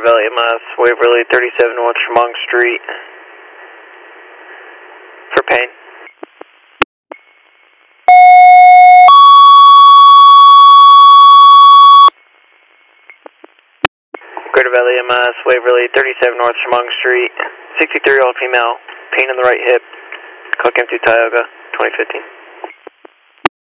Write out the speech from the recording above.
Valley MS, Waverly 37 North Chemung Street. For pain. Greater Valley MS, Waverly 37 North Chemung Street. 63-year-old female, pain in the right hip. Cook M2 Tioga, 2015.